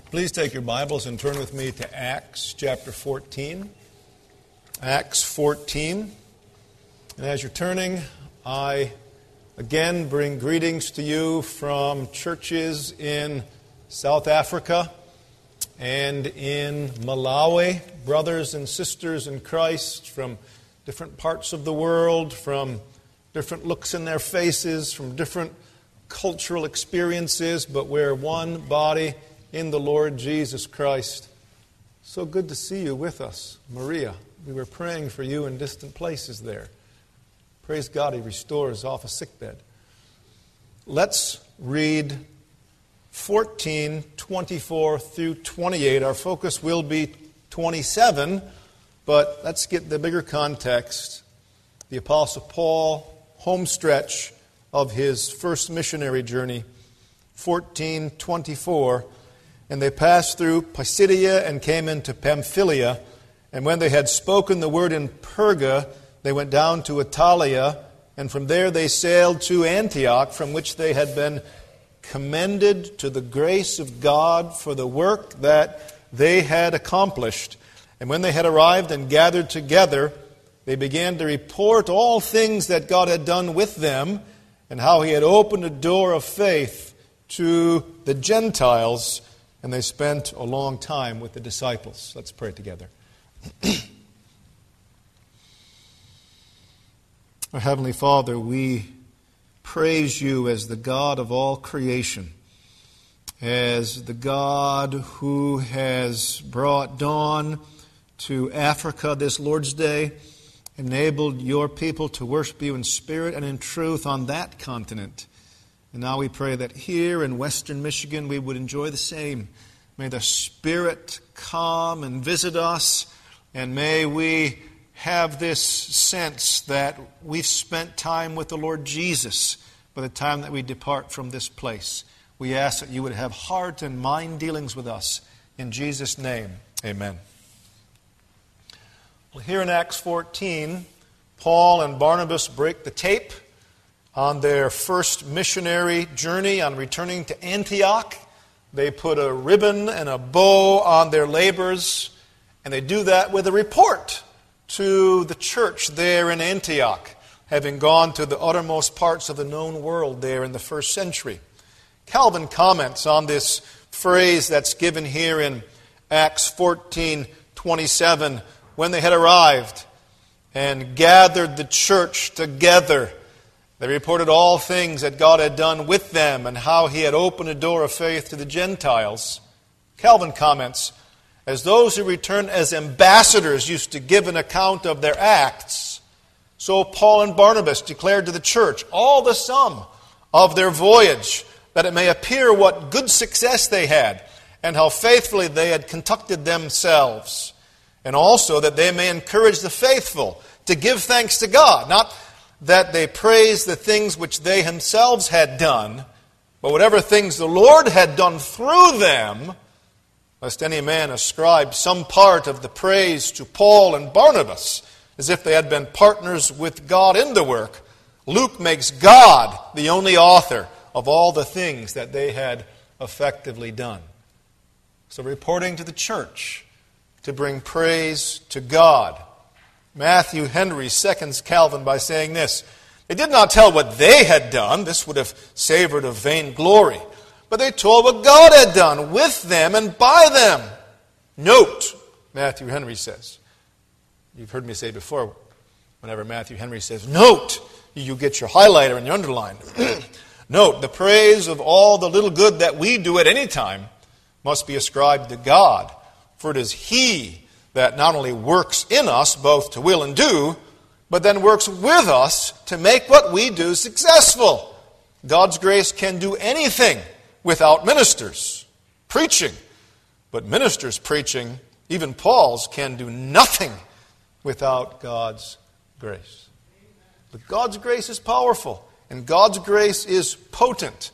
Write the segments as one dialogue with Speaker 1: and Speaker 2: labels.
Speaker 1: Please take your Bibles and turn with me to Acts chapter 14. Acts 14. And as you're turning, I again bring greetings to you from churches in South Africa and in Malawi, brothers and sisters in Christ from different parts of the world, from different looks in their faces, from different cultural experiences, but we're one body in the Lord Jesus Christ. So good to see you with us, Maria. We were praying for you in distant places there. Praise God, He restores off a sickbed. Let's read 14:24 through 28. Our focus will be 27, but let's get the bigger context. The Apostle Paul, home stretch of his first missionary journey, 14:24. And they passed through Pisidia and came into Pamphylia. And when they had spoken the word in Perga, they went down to Italia. And from there they sailed to Antioch, from which they had been commended to the grace of God for the work that they had accomplished. And when they had arrived and gathered together, they began to report all things that God had done with them, and how He had opened a door of faith to the Gentiles. And they spent a long time with the disciples. Let's pray together. Our Heavenly Father, we praise You as the God of all creation, as the God who has brought dawn to Africa this Lord's Day, enabled Your people to worship You in spirit and in truth on that continent. And now we pray that here in Western Michigan we would enjoy the same. May the Spirit come and visit us, and may we have this sense that we've spent time with the Lord Jesus by the time that we depart from this place. We ask that You would have heart and mind dealings with us. In Jesus' name, amen. Well, here in Acts 14, Paul and Barnabas break the tape on their first missionary journey on returning to Antioch. They put a ribbon and a bow on their labors, and they do that with a report to the church there in Antioch, having gone to the uttermost parts of the known world there in the first century. Calvin comments on this phrase that's given here in Acts 14:27, when they had arrived and gathered the church together. They reported all things that God had done with them and how He had opened a door of faith to the Gentiles. Calvin comments, as those who returned as ambassadors used to give an account of their acts, so Paul and Barnabas declared to the church all the sum of their voyage, that it may appear what good success they had and how faithfully they had conducted themselves, and also that they may encourage the faithful to give thanks to God, not that they praise the things which they themselves had done, but whatever things the Lord had done through them, lest any man ascribe some part of the praise to Paul and Barnabas, as if they had been partners with God in the work. Luke makes God the only author of all the things that they had effectively done. So reporting to the church to bring praise to God. Matthew Henry seconds Calvin by saying this: they did not tell what they had done. This would have savored of vainglory. But they told what God had done with them and by them. Note, Matthew Henry says. You've heard me say before, whenever Matthew Henry says, note, you get your highlighter and your underline. Note, the praise of all the little good that we do at any time must be ascribed to God. For it is He that not only works in us both to will and do, but then works with us to make what we do successful. God's grace can do anything without ministers preaching. But ministers preaching, even Paul's, can do nothing without God's grace. But God's grace is powerful, and God's grace is potent.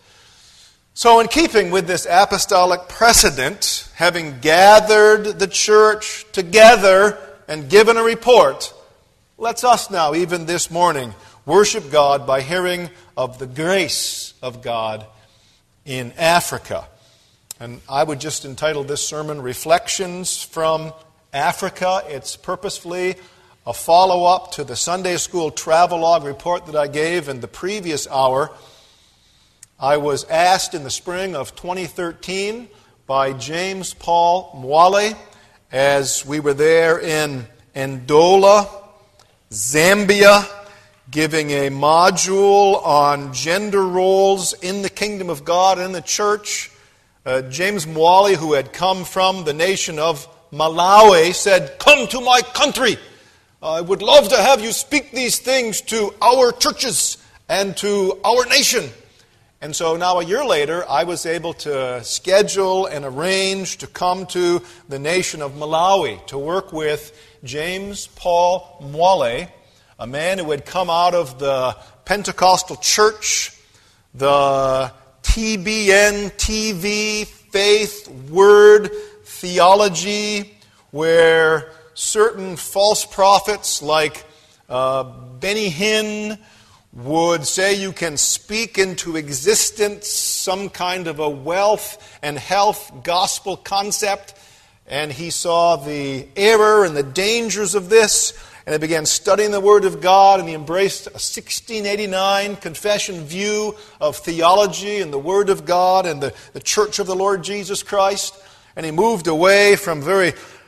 Speaker 1: So in keeping with this apostolic precedent, having gathered the church together and given a report, let's us now, even this morning, worship God by hearing of the grace of God in Africa. And I would just entitle this sermon, Reflections from Africa. It's purposefully a follow-up to the Sunday School Travelogue report that I gave in the previous hour. I was asked in the spring of 2013 by James Paul Mwale, as we were there in Ndola, Zambia, giving a module on gender roles in the kingdom of God and in the church. James Mwale, who had come from the nation of Malawi, said, "Come to my country. I would love to have you speak these things to our churches and to our nation." And so now a year later, I was able to schedule and arrange to come to the nation of Malawi to work with James Paul Mwale, a man who had come out of the Pentecostal church, the TBN, TV, faith, word, theology, where certain false prophets like Benny Hinn would say you can speak into existence some kind of a wealth and health gospel concept. And he saw the error and the dangers of this, and he began studying the Word of God, and he embraced a 1689 confession view of theology and the Word of God and the Church of the Lord Jesus Christ. And he moved away from very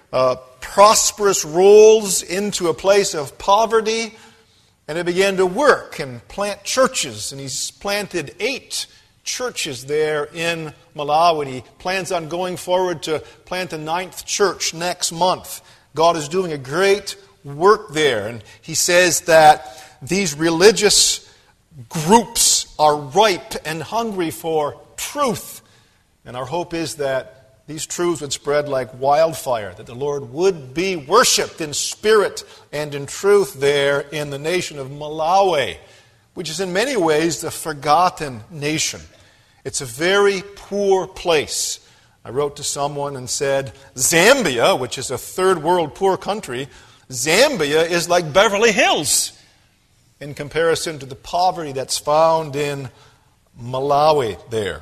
Speaker 1: prosperous roles into a place of poverty, and he began to work and plant churches. And he's planted 8 churches there in Malawi. He plans on going forward to plant a 9th church next month. God is doing a great work there. And he says that these religious groups are ripe and hungry for truth. And our hope is that these truths would spread like wildfire, that the Lord would be worshipped in spirit and in truth there in the nation of Malawi, which is in many ways the forgotten nation. It's a very poor place. I wrote to someone and said, Zambia, which is a third world poor country, Zambia is like Beverly Hills in comparison to the poverty that's found in Malawi there.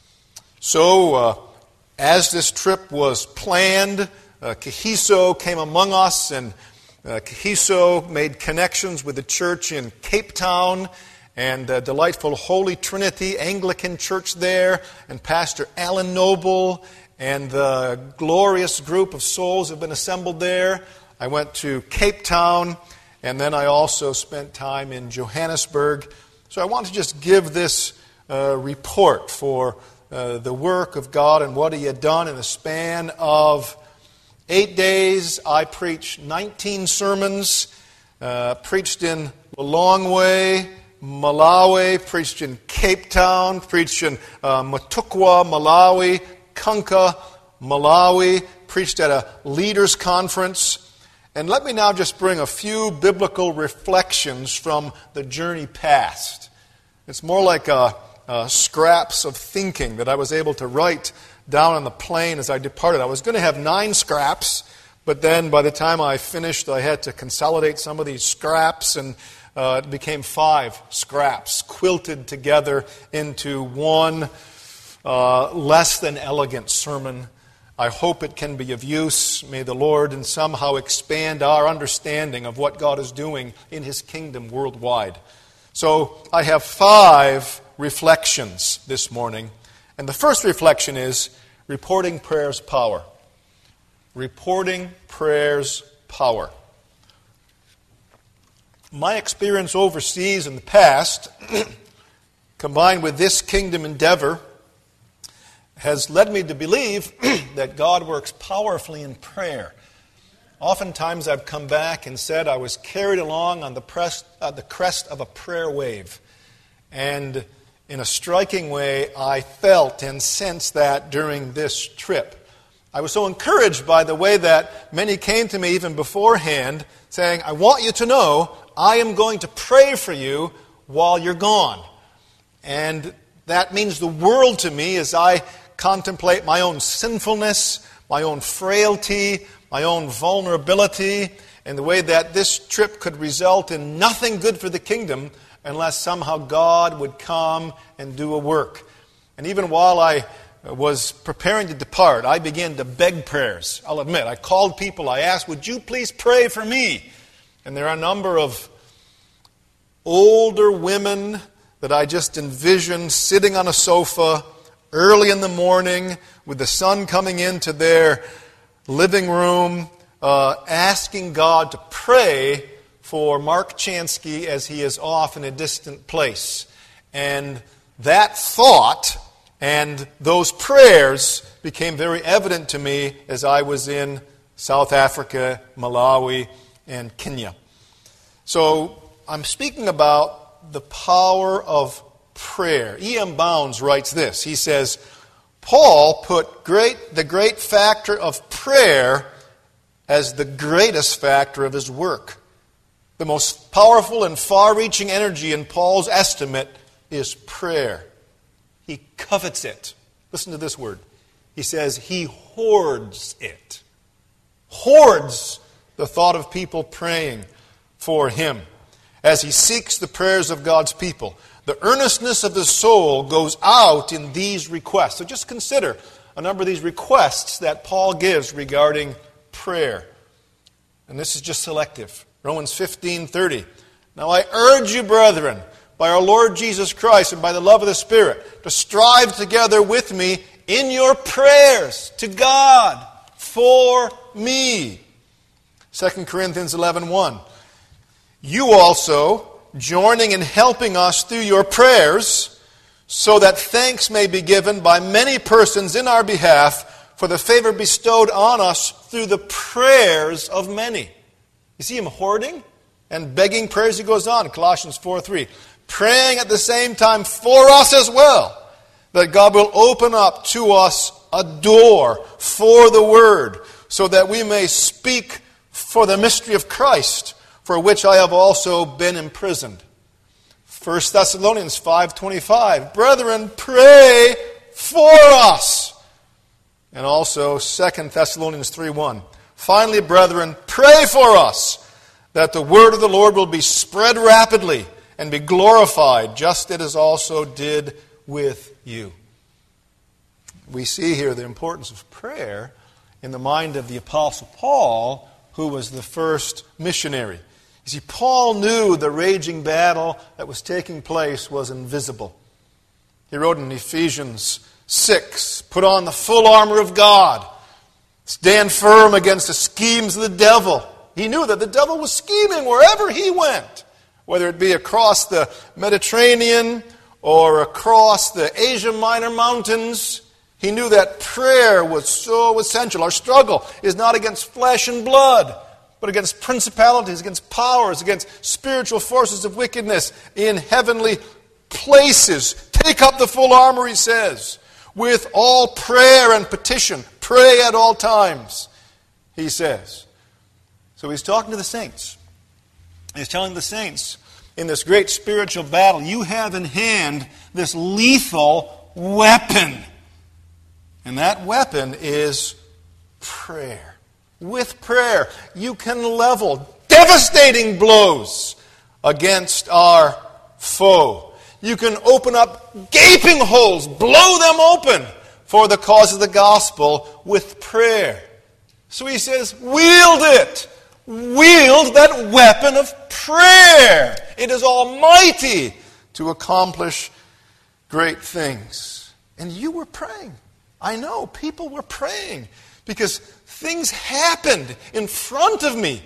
Speaker 1: So, as this trip was planned, Kahiso came among us, and Kahiso made connections with the church in Cape Town and the delightful Holy Trinity Anglican Church there, and Pastor Alan Noble, and the glorious group of souls have been assembled there. I went to Cape Town, and then I also spent time in Johannesburg. So I want to just give this report for the work of God and what He had done in the span of 8 days. I preached 19 sermons, preached in Lilongwe, Malawi, preached in Cape Town, preached in Mutukwa, Malawi, Kanka, Malawi, preached at a leaders' conference. And let me now just bring a few biblical reflections from the journey past. It's more like scraps of thinking that I was able to write down on the plane as I departed. I was going to have 9 scraps, but then by the time I finished, I had to consolidate some of these scraps, and it became 5 scraps quilted together into one less than elegant sermon. I hope it can be of use. May the Lord and somehow expand our understanding of what God is doing in His kingdom worldwide. So I have 5 reflections this morning. And the first reflection is reporting prayer's power. Reporting prayer's power. My experience overseas in the past, combined with this kingdom endeavor, has led me to believe that God works powerfully in prayer. Oftentimes I've come back and said I was carried along on the crest of a prayer wave. And in a striking way, I felt and sensed that during this trip. I was so encouraged by the way that many came to me even beforehand, saying, I want you to know I am going to pray for you while you're gone. And that means the world to me as I contemplate my own sinfulness, my own frailty, my own vulnerability, and the way that this trip could result in nothing good for the kingdom unless somehow God would come and do a work. And even while I was preparing to depart, I began to beg prayers. I'll admit, I called people, I asked, would you please pray for me? And there are a number of older women that I just envisioned sitting on a sofa early in the morning with the sun coming into their living room, asking God to pray for Mark Chansky as he is off in a distant place. And that thought and those prayers became very evident to me as I was in South Africa, Malawi, and Kenya. So I'm speaking about the power of prayer. E.M. Bounds writes this. He says, Paul put the great factor of prayer as the greatest factor of his work. The most powerful and far-reaching energy in Paul's estimate is prayer. He covets it. Listen to this word. He says he hoards it. Hoards the thought of people praying for him as he seeks the prayers of God's people. The earnestness of the soul goes out in these requests. So just consider a number of these requests that Paul gives regarding prayer. And this is just selective. Romans 15:30. Now I urge you, brethren, by our Lord Jesus Christ and by the love of the Spirit, to strive together with me in your prayers to God for me. 2 Corinthians 11:1. You also, joining in helping us through your prayers, so that thanks may be given by many persons in our behalf for the favor bestowed on us through the prayers of many. You see him hoarding and begging prayers. He goes on, Colossians 4:3. Praying at the same time for us as well, that God will open up to us a door for the word, so that we may speak for the mystery of Christ, for which I have also been imprisoned. 1 Thessalonians 5:25. Brethren, pray for us. And also 2 Thessalonians 3:1. Finally, brethren, pray for us, that the word of the Lord will be spread rapidly and be glorified, just as it also did with you. We see here the importance of prayer in the mind of the Apostle Paul, who was the first missionary. You see, Paul knew the raging battle that was taking place was invisible. He wrote in Ephesians 6, put on the full armor of God, stand firm against the schemes of the devil. He knew that the devil was scheming wherever he went, whether it be across the Mediterranean or across the Asia Minor mountains. He knew that prayer was so essential. Our struggle is not against flesh and blood, but against principalities, against powers, against spiritual forces of wickedness in heavenly places. Take up the full armor, he says, with all prayer and petition. Pray at all times, he says. So he's talking to the saints. He's telling the saints, in this great spiritual battle, you have in hand this lethal weapon. And that weapon is prayer. With prayer, you can level devastating blows against our foe. You can open up gaping holes, blow them open for the cause of the gospel with prayer. So he says, wield it. Wield that weapon of prayer. It is almighty to accomplish great things. And you were praying. I know people were praying because things happened in front of me.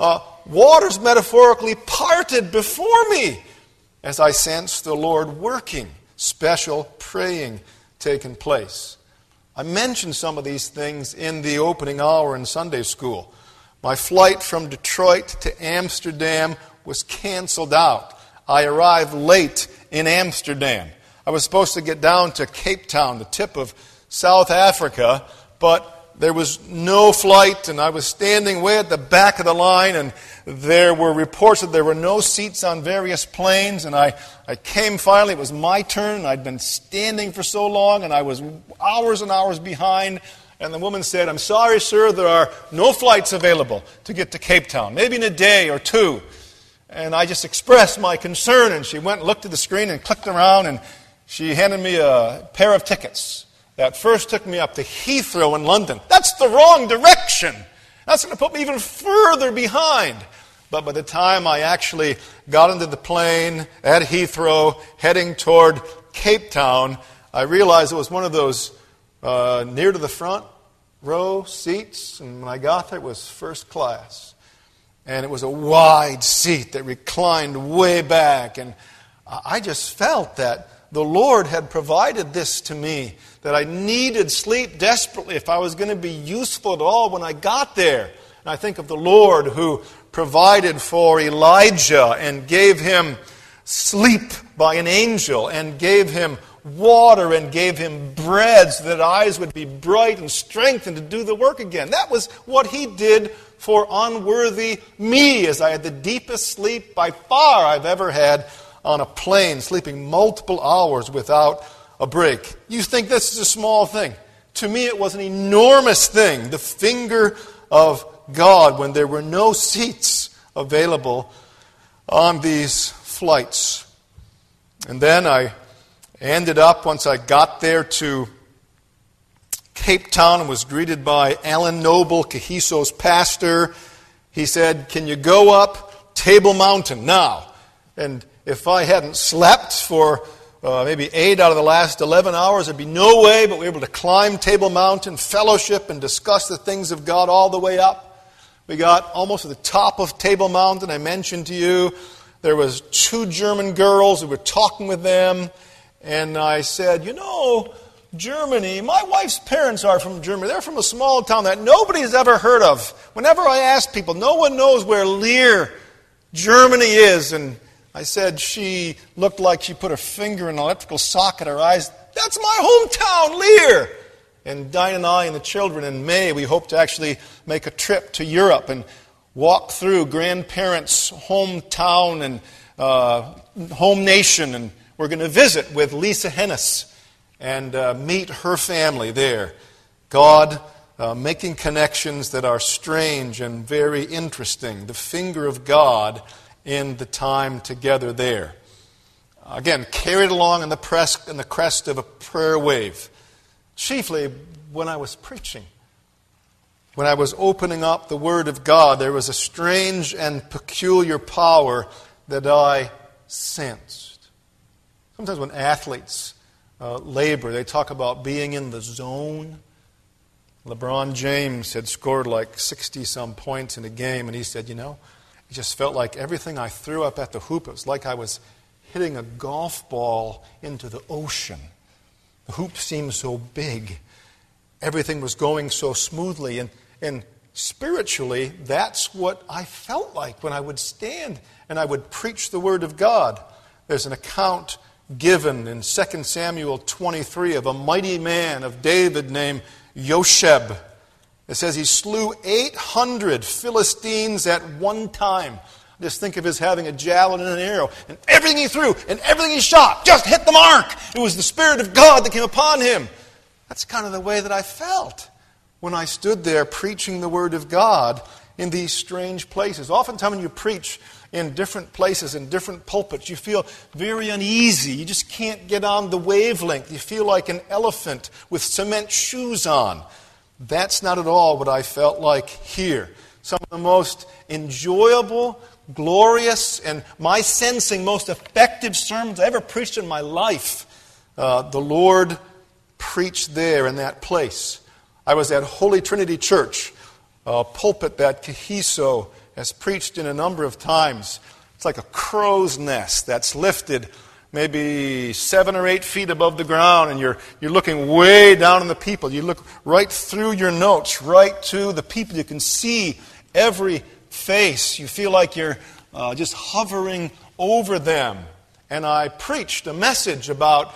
Speaker 1: Waters metaphorically parted before me as I sensed the Lord working, special praying taking place. I mentioned some of these things in the opening hour in Sunday school. My flight from Detroit to Amsterdam was canceled out. I arrived late in Amsterdam. I was supposed to get down to Cape Town, the tip of South Africa, but there was no flight, and I was standing way at the back of the line, and there were reports that there were no seats on various planes, and I came finally. It was my turn. I'd been standing for so long, and I was hours and hours behind. And the woman said, I'm sorry, sir, there are no flights available to get to Cape Town, maybe in a day or two. And I just expressed my concern, and she went and looked at the screen and clicked around, and she handed me a pair of tickets. that first took me up to Heathrow in London. That's the wrong direction. That's going to put me even further behind. But by the time I actually got into the plane at Heathrow, heading toward Cape Town, I realized it was one of those near to the front row seats. And when I got there, it was first class. And it was a wide seat that reclined way back. And I just felt that the Lord had provided this to me, that I needed sleep desperately if I was going to be useful at all when I got there. And I think of the Lord who provided for Elijah and gave him sleep by an angel and gave him water and gave him bread so that eyes would be bright and strengthened to do the work again. That was what he did for unworthy me, as I had the deepest sleep by far I've ever had on a plane, sleeping multiple hours without a break. You think this is a small thing. To me, it was an enormous thing. The finger of God when there were no seats available on these flights. And then I ended up, once I got there to Cape Town, and was greeted by Alan Noble, Kahiso's pastor. He said, "Can you go up Table Mountain now?" And if I hadn't slept for maybe 8 out of the last 11 hours, there'd be no way, but we were able to climb Table Mountain, fellowship, and discuss the things of God all the way up. We got almost to the top of Table Mountain. I mentioned to you there was 2 German girls. We were talking with them, and I said, Germany, my wife's parents are from Germany. They're from a small town that nobody's ever heard of. Whenever I ask people, no one knows where Leer, Germany is. And I said she looked like she put her finger in an electrical socket. Her eyes, that's my hometown, Leer. And Diane and I and the children in May, we hope to actually make a trip to Europe and walk through grandparents' hometown and home nation. And we're going to visit with Lisa Hennis and meet her family there. God making connections that are strange and very interesting. The finger of God in the time together there. Again, carried along in the crest of a prayer wave. Chiefly when I was preaching. When I was opening up the Word of God, there was a strange and peculiar power that I sensed. Sometimes when athletes labor, they talk about being in the zone. LeBron James had scored like 60-some points in a game, and he said, it just felt like everything I threw up at the hoop, it was like I was hitting a golf ball into the ocean. The hoop seemed so big. Everything was going so smoothly. And spiritually, that's what I felt like when I would stand and I would preach the Word of God. There's an account given in 2 Samuel 23 of a mighty man of David named Josheb. It says he slew 800 Philistines at one time. Just think of his having a javelin and an arrow, and everything he threw and everything he shot just hit the mark. It was the Spirit of God that came upon him. That's kind of the way that I felt when I stood there preaching the Word of God in these strange places. Oftentimes when you preach in different places, in different pulpits, you feel very uneasy. You just can't get on the wavelength. You feel like an elephant with cement shoes on. That's not at all what I felt like here. Some of the most enjoyable, glorious, and my sensing most effective sermons I ever preached in my life. The Lord preached there in that place. I was at Holy Trinity Church, a pulpit that Kahiso has preached in a number of times. It's like a crow's nest that's lifted maybe 7 or 8 feet above the ground, and you're looking way down on the people. You look right through your notes, right to the people. You can see every face. You feel like you're just hovering over them. And I preached a message about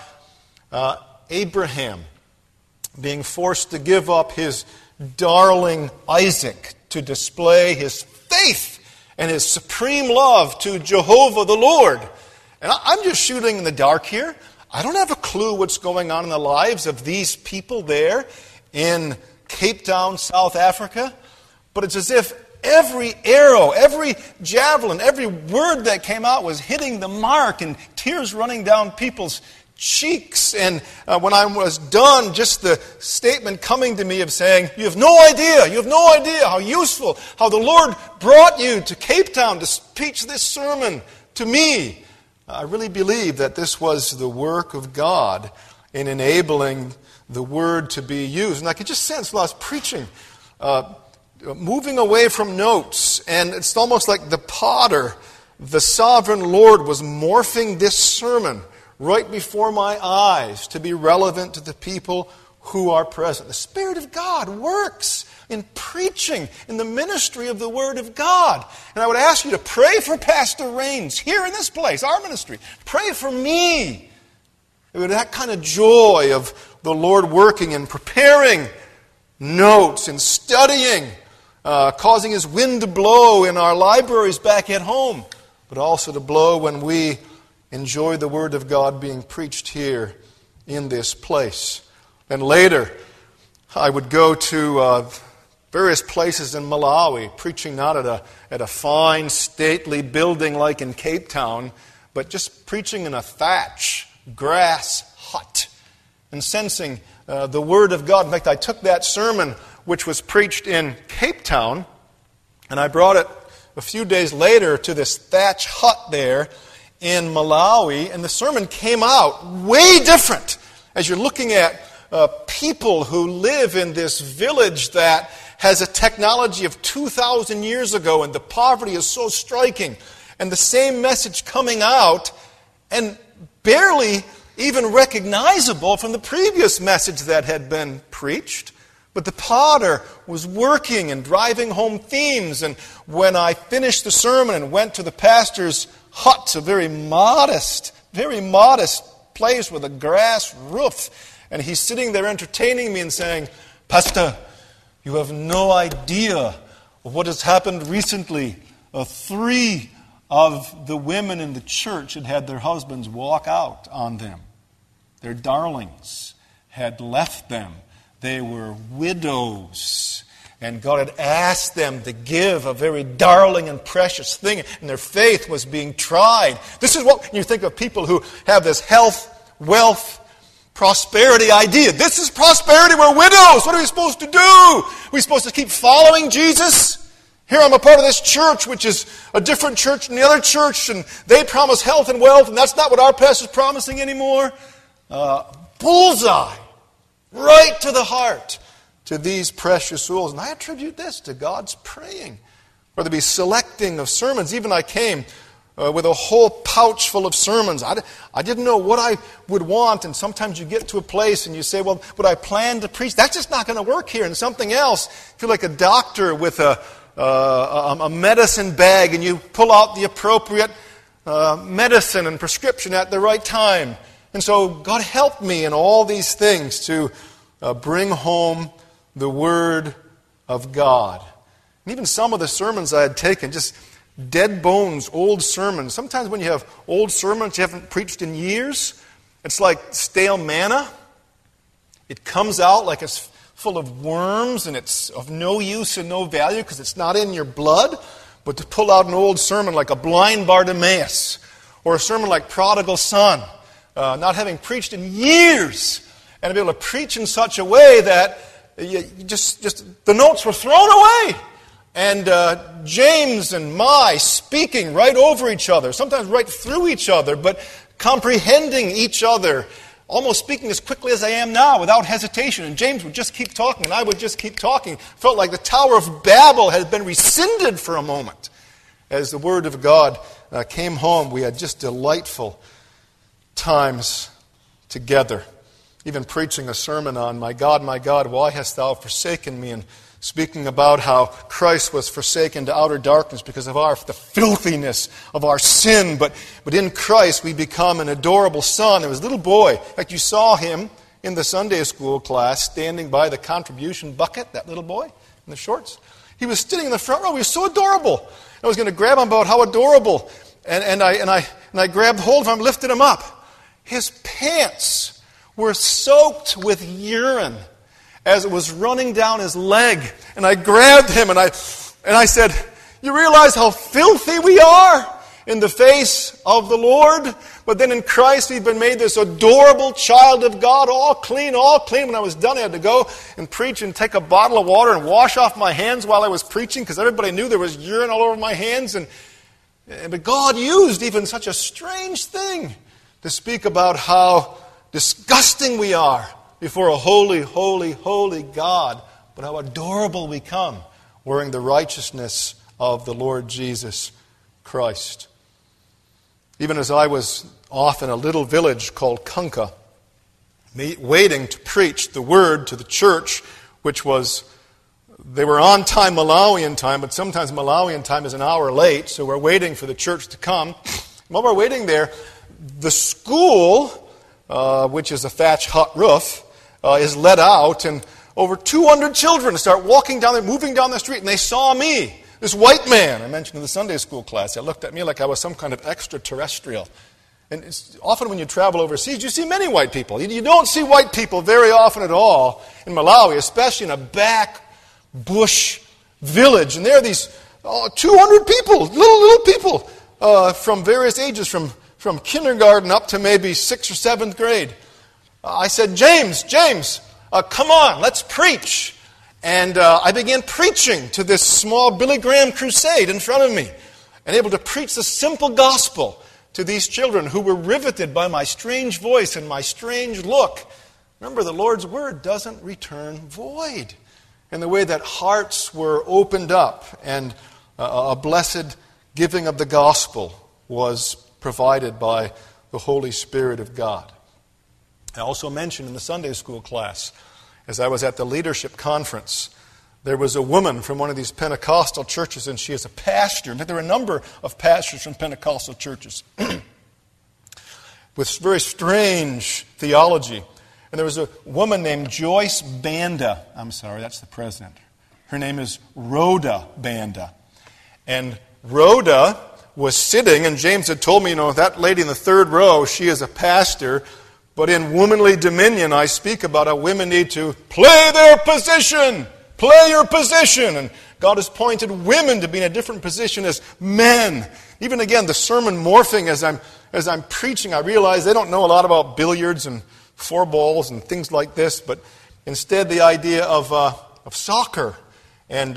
Speaker 1: Abraham being forced to give up his darling Isaac to display his faith and his supreme love to Jehovah the Lord. And I'm just shooting in the dark here. I don't have a clue what's going on in the lives of these people there in Cape Town, South Africa. But it's as if every arrow, every javelin, every word that came out was hitting the mark, and tears running down people's cheeks. And when I was done, just the statement coming to me of saying, you have no idea how useful, how the Lord brought you to Cape Town to preach this sermon to me. I really believe that this was the work of God in enabling the word to be used. And I could just sense while I was preaching, moving away from notes, and it's almost like the potter, the sovereign Lord, was morphing this sermon right before my eyes to be relevant to the people who are present. The Spirit of God works in preaching, in the ministry of the Word of God. And I would ask you to pray for Pastor Raines here in this place, our ministry. Pray for me. With that kind of joy of the Lord working and preparing notes and studying, causing His wind to blow in our libraries back at home, but also to blow when we enjoy the Word of God being preached here in this place. And later, I would go to various places in Malawi, preaching not at a fine, stately building like in Cape Town, but just preaching in a thatch, grass hut, and sensing the Word of God. In fact, I took that sermon, which was preached in Cape Town, and I brought it a few days later to this thatch hut there in Malawi, and the sermon came out way different as you're looking at people who live in this village that has a technology of 2,000 years ago, and the poverty is so striking, and the same message coming out, and barely even recognizable from the previous message that had been preached. But the potter was working and driving home themes, and when I finished the sermon and went to the pastor's hut, a very modest place with a grass roof, and he's sitting there entertaining me and saying, "Pastor, you have no idea of what has happened recently. 3 of the women in the church had their husbands walk out on them. Their darlings had left them. They were widows. And God had asked them to give a very darling and precious thing, and their faith was being tried." This is what you think of people who have this health, wealth, prosperity idea. This is prosperity. We're widows. What are we supposed to do? Are we supposed to keep following Jesus? Here I'm a part of this church, which is a different church than the other church, and they promise health and wealth, and that's not what our pastor's promising anymore. Bullseye. Right to the heart, to these precious souls. And I attribute this to God's praying. Whether it be selecting of sermons. Even I came with a whole pouch full of sermons. I didn't know what I would want. And sometimes you get to a place and you say, well, would I plan to preach? That's just not going to work here. And something else. I feel like a doctor with a medicine bag, and you pull out the appropriate medicine and prescription at the right time. And so God helped me in all these things to bring home the Word of God. And even some of the sermons I had taken, just dead bones, old sermons. Sometimes when you have old sermons you haven't preached in years, it's like stale manna. It comes out like it's full of worms, and it's of no use and no value because it's not in your blood. But to pull out an old sermon like a blind Bartimaeus, or a sermon like Prodigal Son, not having preached in years, and to be able to preach in such a way that you just the notes were thrown away. And James and my speaking right over each other, sometimes right through each other, but comprehending each other, almost speaking as quickly as I am now without hesitation. And James would just keep talking, and I would just keep talking. Felt like the Tower of Babel had been rescinded for a moment. As the Word of God came home, we had just delightful times together. Even preaching a sermon on, my God, why hast thou forsaken me? And speaking about how Christ was forsaken to outer darkness because of the filthiness of our sin. But in Christ we become an adorable son. There was a little boy. In fact, you saw him in the Sunday school class standing by the contribution bucket, that little boy in the shorts. He was sitting in the front row. He was so adorable. I was going to grab him about how adorable. And I grabbed hold of him, lifted him up. His pants were soaked with urine as it was running down his leg. And I grabbed him and I said, "You realize how filthy we are?" in the face of the Lord. But then in Christ we've been made this adorable child of God, all clean, all clean. When I was done, I had to go and preach and take a bottle of water and wash off my hands while I was preaching because everybody knew there was urine all over my hands. But God used even such a strange thing to speak about how disgusting we are before a holy, holy, holy God, but how adorable we come wearing the righteousness of the Lord Jesus Christ. Even as I was off in a little village called Kunka, waiting to preach the word to the church, which was, they were on time Malawian time, but sometimes Malawian time is an hour late, so we're waiting for the church to come. While we're waiting there, the school, which is a thatch hut roof, is let out, and over 200 children start walking down there, moving down the street, and they saw me, this white man. I mentioned in the Sunday school class, they looked at me like I was some kind of extraterrestrial. And it's often when you travel overseas, you see many white people. You don't see white people very often at all in Malawi, especially in a back bush village. And there are these 200 people, little people, from various ages, from kindergarten up to maybe 6th or 7th grade. I said, James, come on, let's preach. And I began preaching to this small Billy Graham crusade in front of me, and able to preach the simple gospel to these children who were riveted by my strange voice and my strange look. Remember, the Lord's word doesn't return void. And the way that hearts were opened up and a blessed giving of the gospel was provided by the Holy Spirit of God. I also mentioned in the Sunday school class, as I was at the leadership conference, there was a woman from one of these Pentecostal churches, and she is a pastor. There were a number of pastors from Pentecostal churches with very strange theology. And there was a woman named Joyce Banda. I'm sorry, that's the president. Her name is Rhoda Banda. And Rhoda was sitting, and James had told me, that lady in the third row, she is a pastor. But in womanly dominion, I speak about how women need to play their position. Play your position. And God has pointed women to be in a different position as men. Even again, the sermon morphing as I'm preaching, I realize they don't know a lot about billiards and four balls and things like this, but instead the idea of soccer and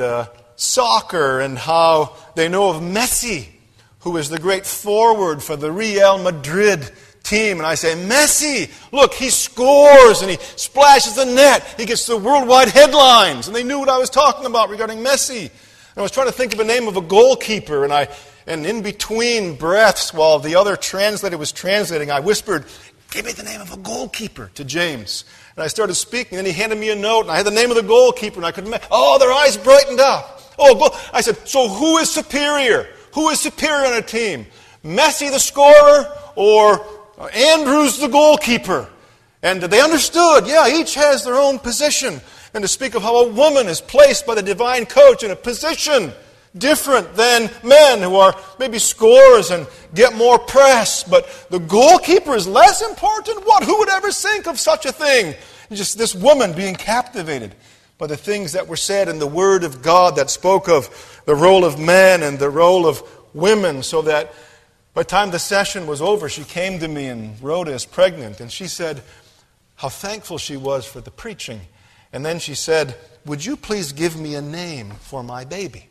Speaker 1: how they know of Messi, who is the great forward for the Real Madrid team. And I say, Messi, look, he scores and he splashes the net. He gets the worldwide headlines. And they knew what I was talking about regarding Messi. And I was trying to think of a name of a goalkeeper, and in between breaths, while the other translator was translating, I whispered, give me the name of a goalkeeper to James. And I started speaking, and he handed me a note, and I had the name of the goalkeeper, and I could their eyes brightened up. I said, so who is superior? Who is superior on a team? Messi the scorer or Andrews the goalkeeper? And they understood, each has their own position. And to speak of how a woman is placed by the divine coach in a position different than men who are maybe scorers and get more press. But the goalkeeper is less important? Who would ever think of such a thing? Just this woman being captivated by the things that were said in the Word of God that spoke of the role of men and the role of women, so that by the time the session was over, she came to me, and Rhoda is pregnant, and she said how thankful she was for the preaching. And then she said, would you please give me a name for my baby?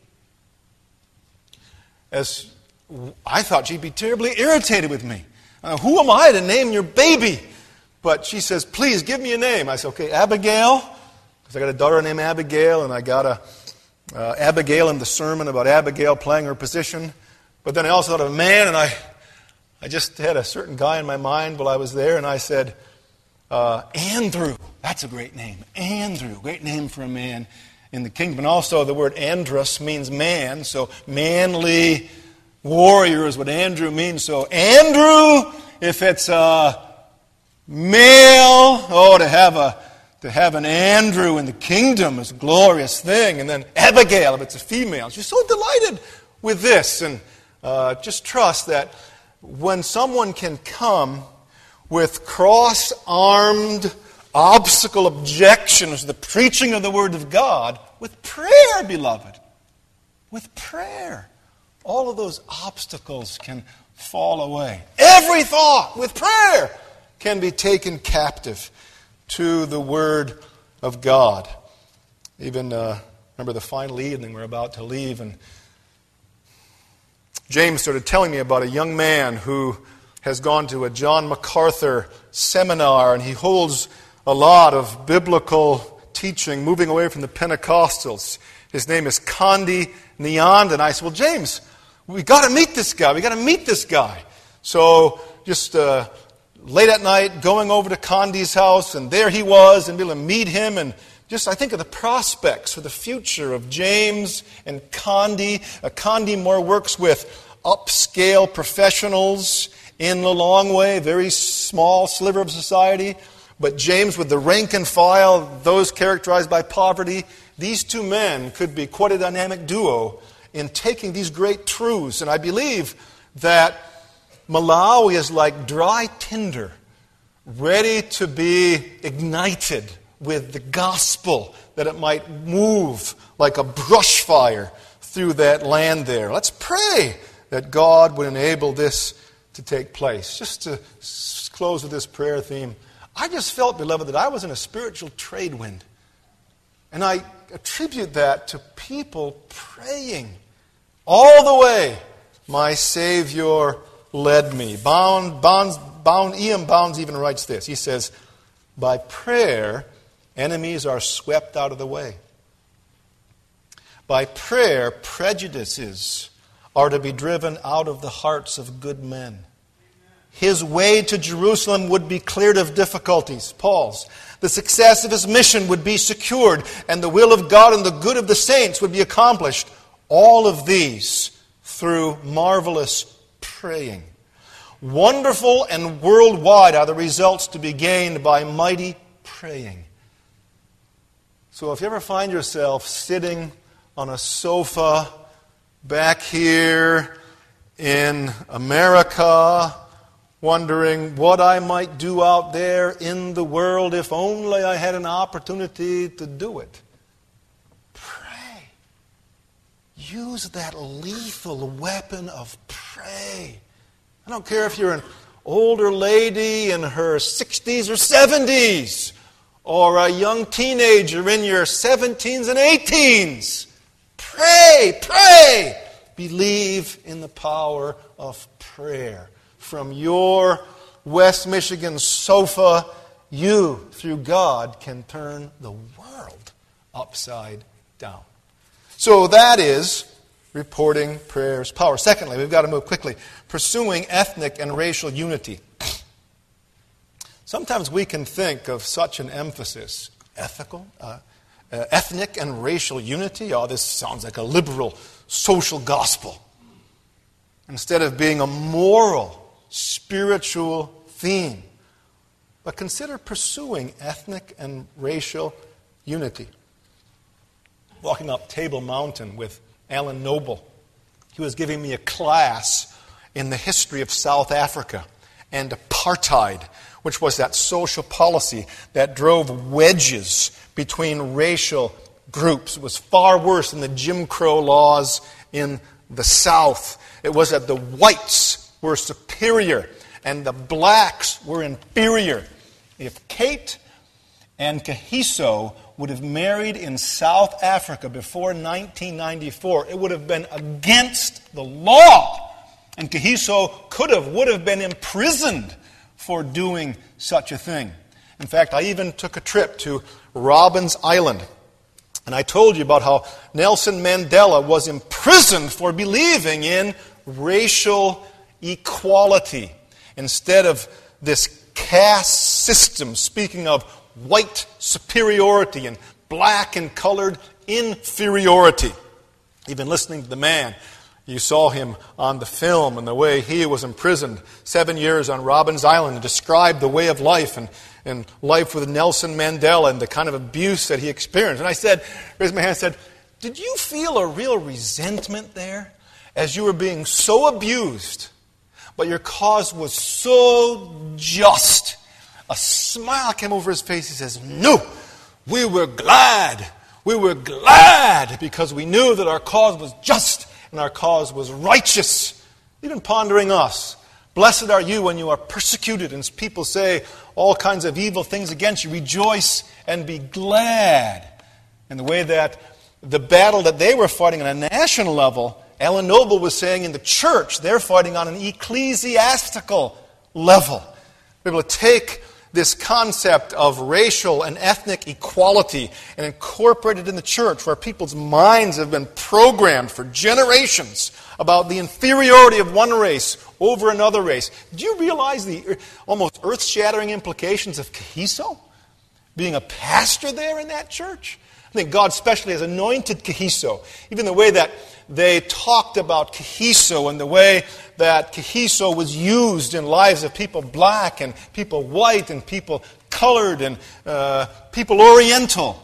Speaker 1: As I thought she'd be terribly irritated with me. Who am I to name your baby? But she says, please give me a name. I said, okay, Abigail, because I got a daughter named Abigail, and I got Abigail in the sermon about Abigail playing her position. But then I also thought of a man, and I just had a certain guy in my mind while I was there, and I said, Andrew. That's a great name. Andrew. Great name for a man in the kingdom. And also the word andros means man, so manly warrior is what Andrew means. So Andrew, if it's a male, to have an Andrew in the kingdom is a glorious thing. And then Abigail, if it's a female. She's so delighted with this. And just trust that when someone can come with cross-armed obstacle objections to the preaching of the Word of God, with prayer, beloved, with prayer. all of those obstacles can fall away. Every thought with prayer can be taken captive to the Word of God. Even, remember the final evening we're about to leave, and James started telling me about a young man who has gone to a John MacArthur seminar, and he holds a lot of biblical teaching, moving away from the Pentecostals. His name is Condi Nyand, and I said, well, James, we got to meet this guy. So just late at night, going over to Condi's house, and there he was, and be able to meet him, and just I think of the prospects for the future of James and Condi. Condi more works with upscale professionals in the long way, very small sliver of society. But James with the rank and file, those characterized by poverty, these two men could be quite a dynamic duo in taking these great truths. And I believe that Malawi is like dry tinder, ready to be ignited with the gospel, that it might move like a brush fire through that land there. Let's pray that God would enable this to take place. Just to close with this prayer theme, I just felt, beloved, that I was in a spiritual trade wind. And I attribute that to people praying all the way my Savior led me. E.M. Bounds even writes this. He says, by prayer, enemies are swept out of the way. By prayer, prejudices are to be driven out of the hearts of good men. His way to Jerusalem would be cleared of difficulties, Paul's. The success of his mission would be secured, and the will of God and the good of the saints would be accomplished. All of these through marvelous praying. Wonderful and worldwide are the results to be gained by mighty praying. So if you ever find yourself sitting on a sofa back here in America, wondering what I might do out there in the world if only I had an opportunity to do it, pray. Use that lethal weapon of pray. I don't care if you're an older lady in her 60s or 70s, or a young teenager in your 17s and 18s. Pray, pray. Believe in the power of prayer. From your West Michigan sofa, you, through God, can turn the world upside down. So that is reporting prayer's power. Secondly, we've got to move quickly. Pursuing ethnic and racial unity. Sometimes we can think of such an emphasis, ethnic and racial unity. Oh, this sounds like a liberal social gospel. Instead of being a moral, spiritual theme. But consider pursuing ethnic and racial unity. Walking up Table Mountain with Alan Noble, he was giving me a class in the history of South Africa and apartheid, which was that social policy that drove wedges between racial groups. It was far worse than the Jim Crow laws in the South. It was that the whites were superior and the blacks were inferior. If Kate and Kahiso would have married in South Africa before 1994, it would have been against the law. And Kahiso would have been imprisoned for doing such a thing. In fact, I even took a trip to Robben Island. And I told you about how Nelson Mandela was imprisoned for believing in racial equality instead of this caste system, speaking of white superiority and black and colored inferiority. Even listening to the man, you saw him on the film and the way he was imprisoned 7 years on Robben Island and described the way of life and life with Nelson Mandela and the kind of abuse that he experienced. And I said, raised my hand and said, did you feel a real resentment there as you were being so abused, but your cause was so just? A smile came over his face. He says, no, we were glad. We were glad because we knew that our cause was just and our cause was righteous. Even pondering us. Blessed are you when you are persecuted and people say all kinds of evil things against you. Rejoice and be glad. And the way that the battle that they were fighting on a national level, Ellen Noble was saying in the church, they're fighting on an ecclesiastical level. We're able to take this concept of racial and ethnic equality and incorporate it in the church where people's minds have been programmed for generations about the inferiority of one race over another race. Do you realize the almost earth-shattering implications of Kehiso? Being a pastor there in that church? I think God specially has anointed Kehiso. Even the way that they talked about Kehiso and the way that Kehiso was used in lives of people black and people white and people colored and people oriental.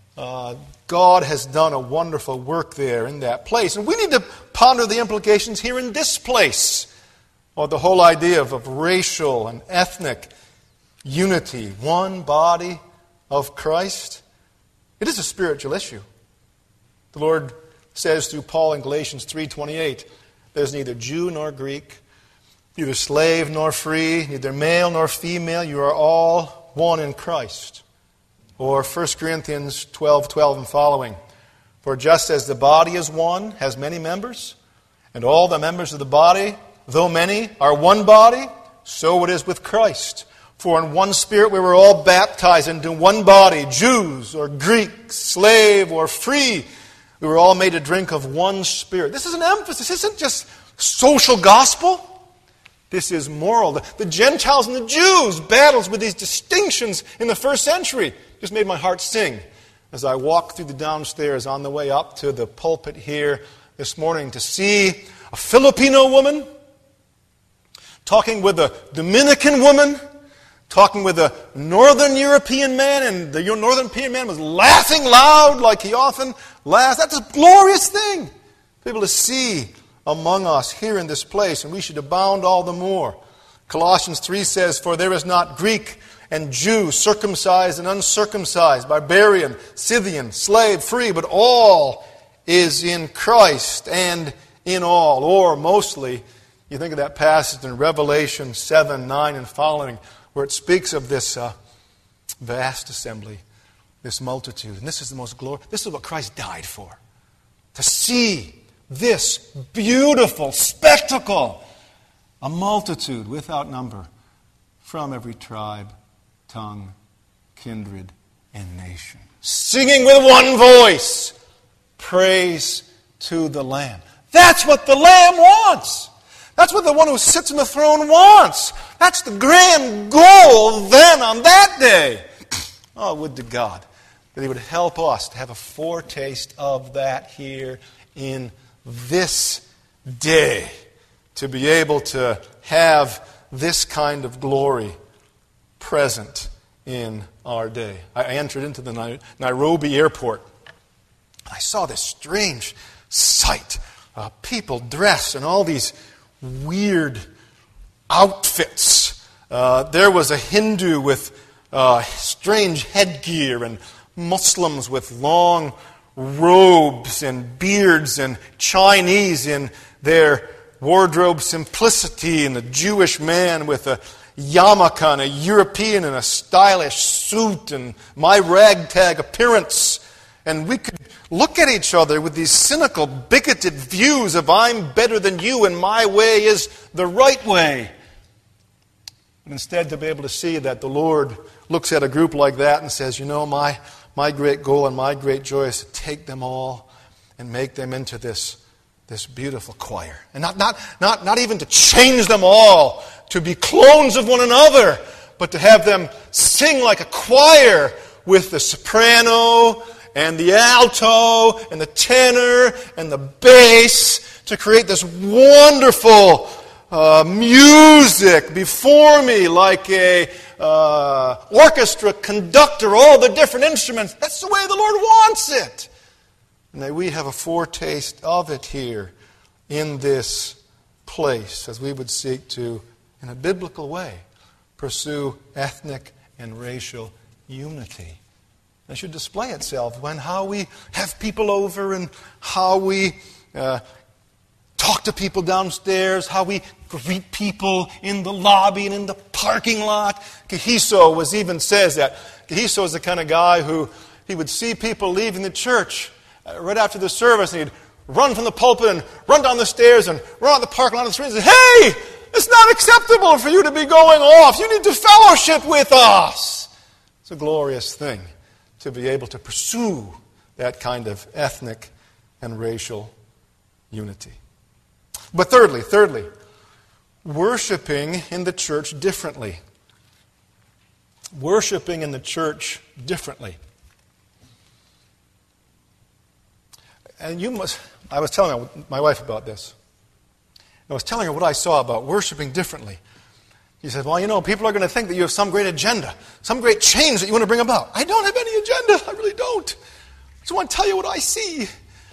Speaker 1: God has done a wonderful work there in that place. And we need to ponder the implications here in this place. Or the whole idea of racial and ethnic unity. One body of Christ. It is a spiritual issue. The Lord says through Paul in Galatians 3:28, there's neither Jew nor Greek, neither slave nor free, neither male nor female. You are all one in Christ. Or 1 Corinthians 12:12 and following. For just as the body is one, has many members, and all the members of the body, though many, are one body, so it is with Christ. For in one Spirit we were all baptized into one body, Jews or Greeks, slave or free. We were all made to drink of one Spirit. This is an emphasis. This isn't just social gospel. This is moral. The Gentiles and the Jews battles with these distinctions in the first century. Just made my heart sing as I walked through the downstairs on the way up to the pulpit here this morning to see a Filipino woman talking with a Dominican woman, talking with a Northern European man, and the Northern European man was laughing loud like he often laughs. That's a glorious thing to be able to see among us here in this place, and we should abound all the more. Colossians 3 says, for there is not Greek and Jew, circumcised and uncircumcised, barbarian, Scythian, slave, free, but all is in Christ and in all. Or mostly, you think of that passage in Revelation 7, 9 and following, where it speaks of this vast assembly, this multitude. And this is the most glorious. This is what Christ died for. To see this beautiful spectacle. A multitude without number from every tribe, tongue, kindred, and nation. Singing with one voice, praise to the Lamb. That's what the Lamb wants. That's what the one who sits on the throne wants. That's the grand goal then on that day. Oh, would to God that He would help us to have a foretaste of that here in this day. To be able to have this kind of glory present in our day. I entered into the Nairobi airport. I saw this strange sight. People dressed in all these weird outfits. There was a Hindu with strange headgear and Muslims with long robes and beards and Chinese in their wardrobe simplicity and a Jewish man with a yarmulke and a European in a stylish suit and my ragtag appearance. And we could look at each other with these cynical, bigoted views of I'm better than you and my way is the right way. But instead to be able to see that the Lord looks at a group like that and says, you know, my great goal and my great joy is to take them all and make them into this beautiful choir. And not even to change them all to be clones of one another, but to have them sing like a choir with the soprano and the alto and the tenor and the bass to create this wonderful music before me like a orchestra conductor, all the different instruments. That's the way the Lord wants it. And may we have a foretaste of it here in this place as we would seek to, in a biblical way, pursue ethnic and racial unity. It should display itself when how we have people over and how we talk to people downstairs, how we greet people in the lobby and in the parking lot. Kehiso even says that. Kehiso is the kind of guy who he would see people leaving the church right after the service, and he'd run from the pulpit and run down the stairs and run out the parking lot of the street and say, "Hey, it's not acceptable for you to be going off. You need to fellowship with us." It's a glorious thing to be able to pursue that kind of ethnic and racial unity. But thirdly, worshiping in the church differently. Worshiping in the church differently. And I was telling my wife about this. I was telling her what I saw about worshiping differently. She said, "Well, people are going to think that you have some great agenda, some great change that you want to bring about." I don't have any agenda. I really don't. I just want to tell you what I see.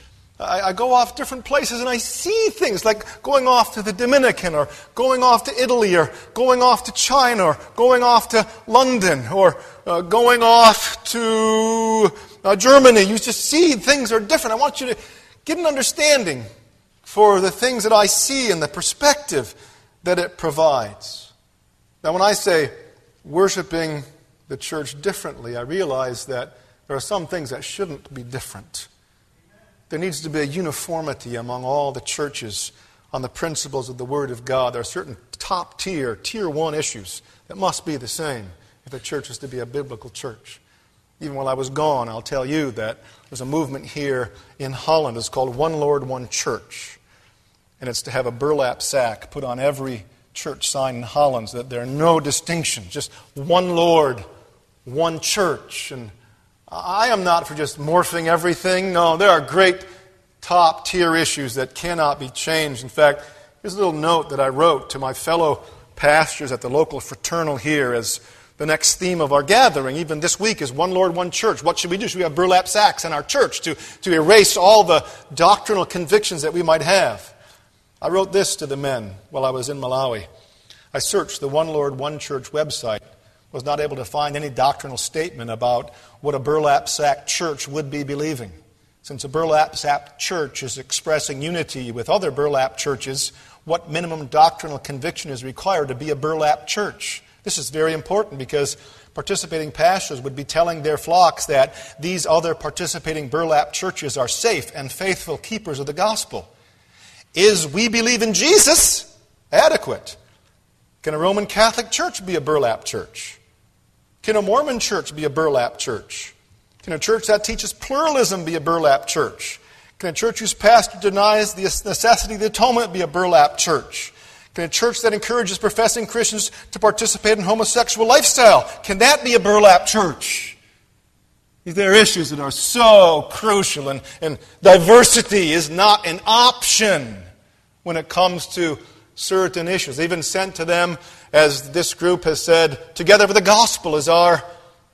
Speaker 1: I go off different places and I see things like going off to the Dominican or going off to Italy or going off to China or going off to London or going off to Germany. You just see things are different. I want you to get an understanding for the things that I see and the perspective that it provides. Now, when I say worshiping the church differently, I realize that there are some things that shouldn't be different. There needs to be a uniformity among all the churches on the principles of the Word of God. There are certain tier 1 issues that must be the same if a church is to be a biblical church. Even while I was gone, I'll tell you that there's a movement here in Holland. It's called One Lord, One Church. And it's to have a burlap sack put on every church sign in Holland so that there are no distinctions, just one Lord, one church. And I am not for just morphing everything. No, there are great top-tier issues that cannot be changed. In fact, here's a little note that I wrote to my fellow pastors at the local fraternal here as the next theme of our gathering, even this week, is One Lord, One Church. What should we do? Should we have burlap sacks in our church to erase all the doctrinal convictions that we might have? I wrote this to the men while I was in Malawi. I searched the One Lord, One Church website. Was not able to find any doctrinal statement about what a burlap sack church would be believing. Since a burlap sack church is expressing unity with other burlap churches, what minimum doctrinal conviction is required to be a burlap church? This is very important because participating pastors would be telling their flocks that these other participating burlap churches are safe and faithful keepers of the gospel. Is "we believe in Jesus" adequate? Can a Roman Catholic church be a burlap church? Can a Mormon church be a burlap church? Can a church that teaches pluralism be a burlap church? Can a church whose pastor denies the necessity of the atonement be a burlap church? Can a church that encourages professing Christians to participate in homosexual lifestyle, can that be a burlap church? There are issues that are so crucial, and diversity is not an option when it comes to certain issues. Even sent to them, as this group has said, "Together for the Gospel" is our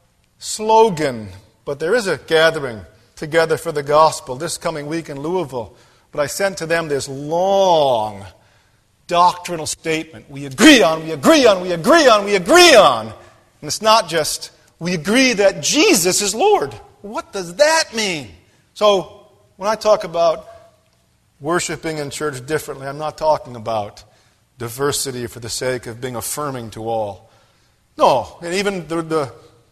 Speaker 1: slogan. But there is a gathering, Together for the Gospel, this coming week in Louisville. But I sent to them this long doctrinal statement. We agree on, we agree on, we agree on, we agree on. And it's not just, we agree that Jesus is Lord. What does that mean? So, when I talk about worshiping in church differently, I'm not talking about diversity for the sake of being affirming to all. No, and even the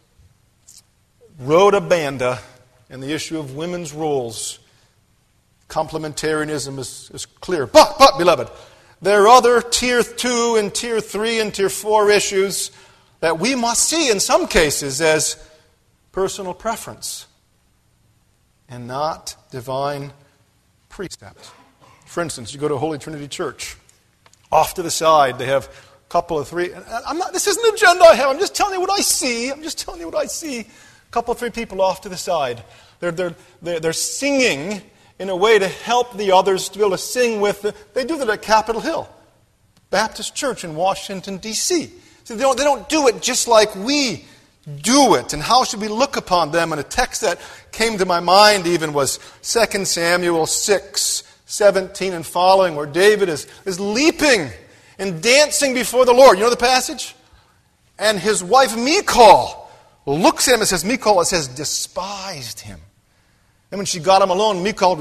Speaker 1: Rhoda Banda and the issue of women's roles, complementarianism is clear. But, beloved, there are other tier 2 and tier 3 and tier 4 issues that we must see in some cases as personal preference and not divine precept. For instance, you go to Holy Trinity Church. Off to the side, they have a couple of three. This isn't an agenda I have. I'm just telling you what I see. A couple of 3 people off to the side. They're singing in a way to help the others to be able to sing with. They do that at Capitol Hill Baptist Church in Washington, D.C. So they don't do it just like we do it. And how should we look upon them? And a text that came to my mind even was 2 Samuel 6:17 and following, where David is leaping and dancing before the Lord. You know the passage? And his wife Michal looks at him and says, despised him. And when she got him alone, Michal rebuked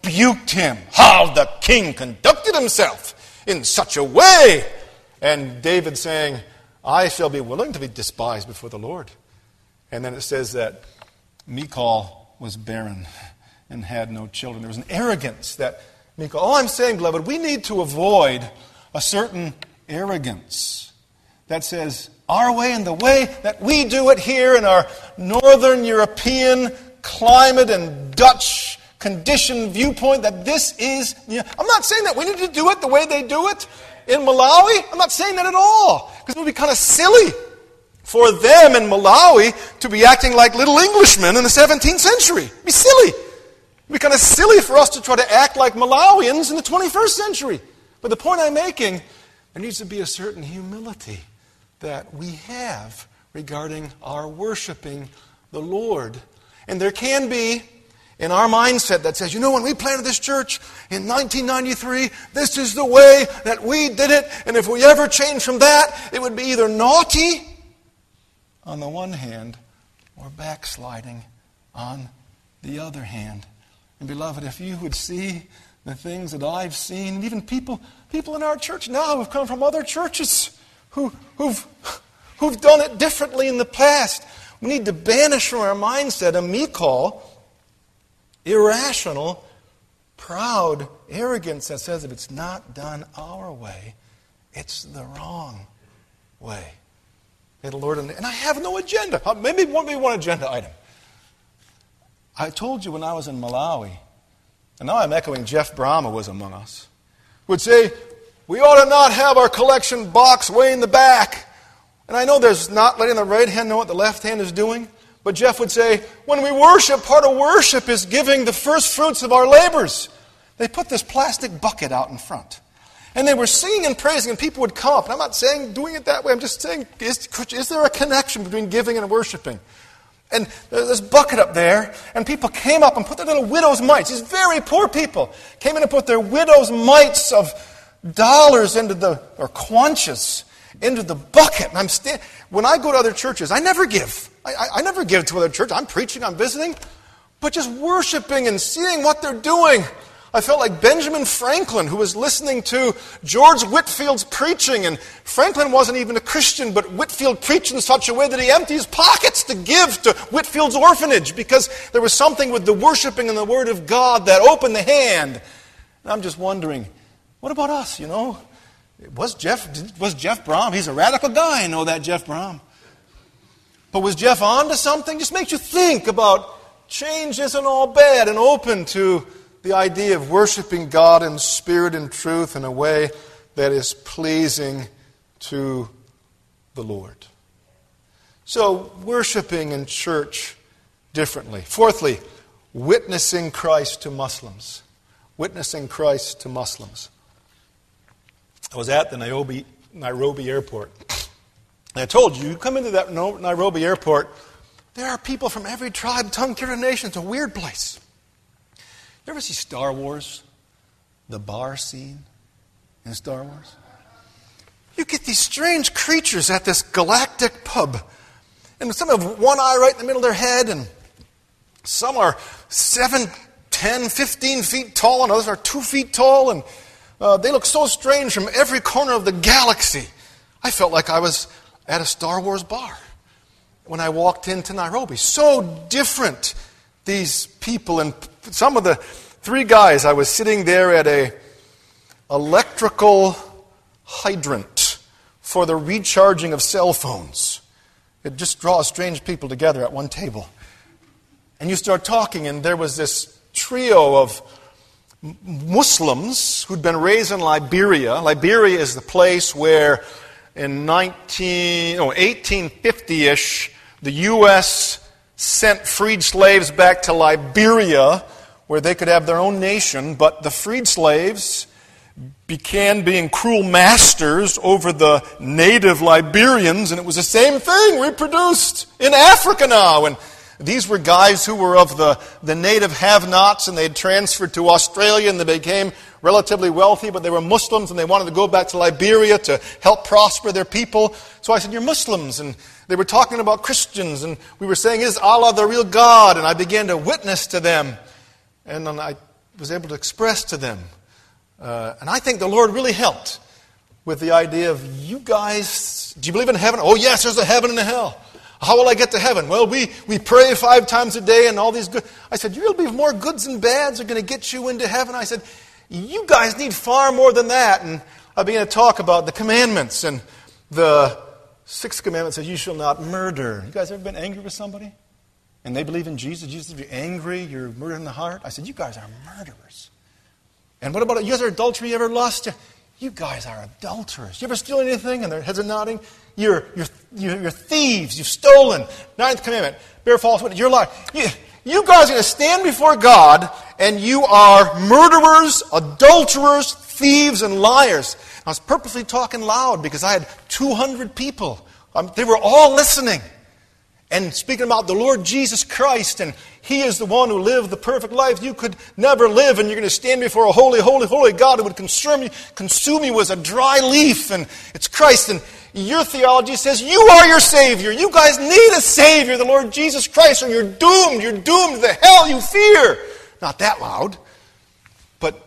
Speaker 1: rebuked him. How the king conducted himself in such a way. And David saying, I shall be willing to be despised before the Lord. And then it says that Michal was barren and had no children. There was an arrogance that Michal... All I'm saying, beloved, we need to avoid a certain arrogance that says our way and the way that we do it here in our northern European climate and Dutch conditioned viewpoint, that this is... I'm not saying that we need to do it the way they do it in Malawi. I'm not saying that at all. Because it would be kind of silly for them in Malawi to be acting like little Englishmen in the 17th century. It'd be silly. It'd be kind of silly for us to try to act like Malawians in the 21st century. But the point I'm making, there needs to be a certain humility that we have regarding our worshiping the Lord. And there can be, in our mindset that says, when we planted this church in 1993, this is the way that we did it, and if we ever change from that, it would be either naughty on the one hand, or backsliding on the other hand. And beloved, if you would see the things that I've seen, and even people in our church now who've come from other churches who've done it differently in the past, we need to banish from our mindset a Michal, irrational, proud arrogance that says if it's not done our way, it's the wrong way. May the Lord, and I have no agenda. Maybe one agenda item. I told you when I was in Malawi, and now I'm echoing Jeff Bram, who was among us, would say, we ought to not have our collection box way in the back. And I know there's not letting the right hand know what the left hand is doing, but Jeff would say, when we worship, part of worship is giving the first fruits of our labors. They put this plastic bucket out in front. And they were singing and praising, and people would come up. And I'm not saying doing it that way. I'm just saying, is there a connection between giving and worshiping? And there's this bucket up there, and people came up and put their little widow's mites. These very poor people came in and put their widow's mites of dollars or kwanchas into the bucket. And when I go to other churches, I never give. I never give to other churches. I'm preaching, I'm visiting. But just worshiping and seeing what they're doing. I felt like Benjamin Franklin, who was listening to George Whitfield's preaching, and Franklin wasn't even a Christian, but Whitfield preached in such a way that he emptied his pockets to give to Whitfield's orphanage, because there was something with the worshiping and the Word of God that opened the hand. And I'm just wondering, what about us, Was Jeff Bram? He's a radical guy, I know that, Jeff Bram. But was Jeff on to something? Just makes you think about change isn't all bad, and open to the idea of worshiping God in spirit and truth in a way that is pleasing to the Lord. So, worshiping in church differently. Fourthly, witnessing Christ to Muslims. Witnessing Christ to Muslims. I was at the Nairobi airport. And I told you come into that Nairobi airport, there are people from every tribe, tongue, kindred, nation. It's a weird place. You ever see Star Wars? The bar scene in Star Wars? You get these strange creatures at this galactic pub. And some have one eye right in the middle of their head, and some are 7, 10, 15 feet tall, and others are 2 feet tall, and they look so strange from every corner of the galaxy. I felt like I was at a Star Wars bar when I walked into Nairobi. So different, these people. And some of the 3 guys, I was sitting there at a electrical hydrant for the recharging of cell phones. It just draws strange people together at one table. And you start talking, and there was this trio of Muslims who'd been raised in Liberia. Liberia is the place where in 1850-ish, the U.S. sent freed slaves back to Liberia where they could have their own nation, but the freed slaves began being cruel masters over the native Liberians, and it was the same thing reproduced in Africa now. And these were guys who were of the native have-nots, and they had transferred to Australia, and they became relatively wealthy, but they were Muslims, and they wanted to go back to Liberia to help prosper their people. So I said, "You're Muslims." And they were talking about Christians, and we were saying, "Is Allah the real God?" And I began to witness to them. And then I was able to express to them. And I think the Lord really helped with the idea of, you guys, do you believe in heaven? Oh yes, there's a heaven and a hell. How will I get to heaven? Well, we pray 5 times a day and all these good. I said, you really believe more goods and bads are going to get you into heaven? I said, you guys need far more than that. And I began to talk about the commandments. And the 6th commandment says, you shall not murder. You guys ever been angry with somebody? And they believe in Jesus. Jesus, if you're angry, you're murdering the heart. I said, you guys are murderers. And what about, you guys are adultery, you ever lust? You guys are adulterers. You ever steal anything? And their heads are nodding. You're thieves. You've stolen. 9th commandment. Bear false witness. You're lying. You guys are going to stand before God, and you are murderers, adulterers, thieves, and liars. I was purposely talking loud because I had 200 people. They were all listening. And speaking about the Lord Jesus Christ, and He is the one who lived the perfect life you could never live, and you're going to stand before a holy, holy, holy God who would consume you as a dry leaf, and it's Christ. And your theology says you are your Savior. You guys need a Savior, the Lord Jesus Christ, or you're doomed. You're doomed to the hell you fear. Not that loud. But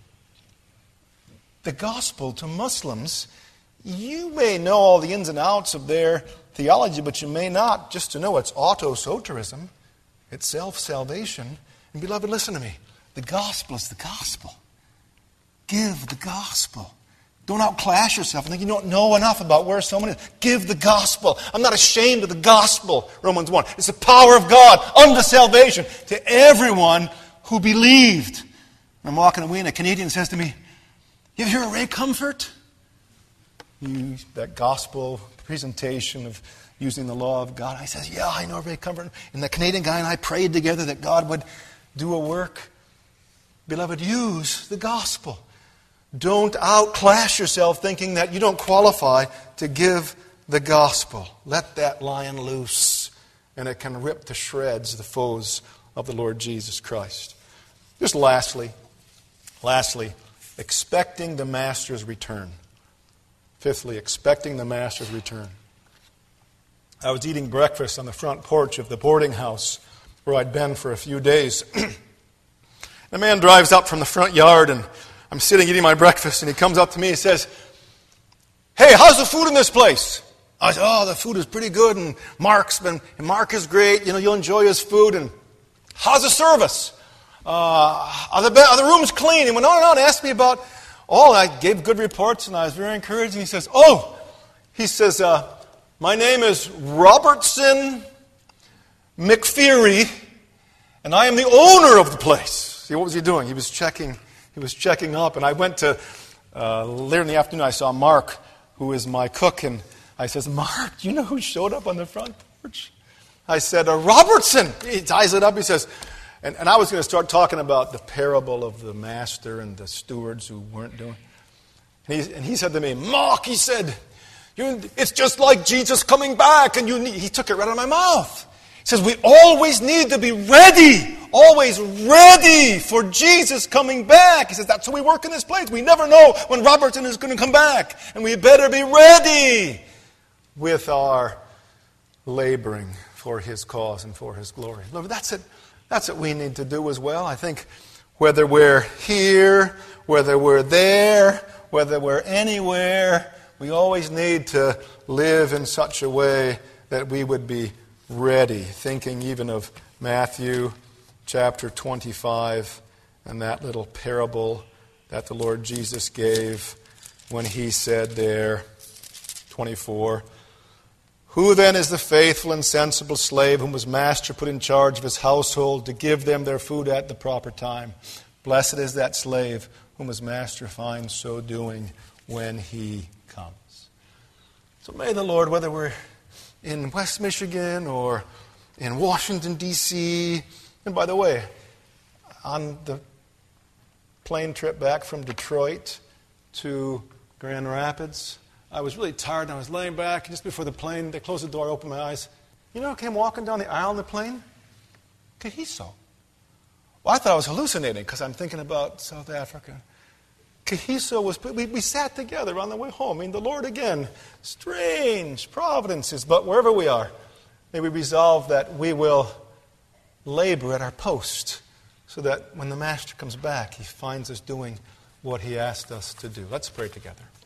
Speaker 1: the gospel to Muslims, you may know all the ins and outs of their theology, but you may not just to know it's auto-soterism. It's self-salvation. And beloved, listen to me. The gospel is the gospel. Give the gospel. Don't outclass yourself and think you don't know enough about where someone is. Give the gospel. I'm not ashamed of the gospel, Romans 1. It's the power of God unto salvation to everyone who believed. I'm walking away and a Canadian says to me, you ever hear of Ray Comfort? That gospel presentation of using the law of God. I said, yeah, I know Ray Comfort. And the Canadian guy and I prayed together that God would do a work. Beloved, use the gospel. Don't outclass yourself thinking that you don't qualify to give the gospel. Let that lion loose, and it can rip to shreds the foes of the Lord Jesus Christ. Just lastly, expecting the Master's return. Fifthly, expecting the Master's return. I was eating breakfast on the front porch of the boarding house where I'd been for a few days. A man drives up from the front yard, and I'm sitting eating my breakfast, and he comes up to me and says, hey, how's the food in this place? I said, oh, the food is pretty good, and Mark is great, you'll enjoy his food, and how's the service? Are the rooms clean? He went on and on, asked me about all. I gave good reports, and I was very encouraged, and he says, my name is Robertson McPheary, and I am the owner of the place. See, what was he doing? He was checking up, and I went to, later in the afternoon, I saw Mark, who is my cook, and I says, Mark, do you know who showed up on the front porch? I said, Robertson. He ties it up, he says, and I was going to start talking about the parable of the master and the stewards who weren't doing. And he said to me, Mark, he said, it's just like Jesus coming back, and he took it right out of my mouth. He says, we always need to be ready, always ready for Jesus coming back. He says, that's how we work in this place. We never know when Robertson is going to come back, and we better be ready with our laboring for His cause and for His glory. Lord, that's it. That's what we need to do as well. I think whether we're here, whether we're there, whether we're anywhere, we always need to live in such a way that we would be ready, thinking even of Matthew chapter 25 and that little parable that the Lord Jesus gave when He said there, 24, who then is the faithful and sensible slave whom his master put in charge of his household to give them their food at the proper time? Blessed is that slave whom his master finds so doing when he comes. So may the Lord, whether we're in West Michigan or in Washington, D.C., and by the way, on the plane trip back from Detroit to Grand Rapids, I was really tired, and I was laying back, and just before the plane, they closed the door, I opened my eyes. You know who came walking down the aisle in the plane? Kahiso. Well, I thought I was hallucinating because I'm thinking about South Africa. Kahiso was, we sat together on the way home. I mean, the Lord again, strange providences, but wherever we are, may we resolve that we will labor at our post so that when the Master comes back, he finds us doing what he asked us to do. Let's pray together.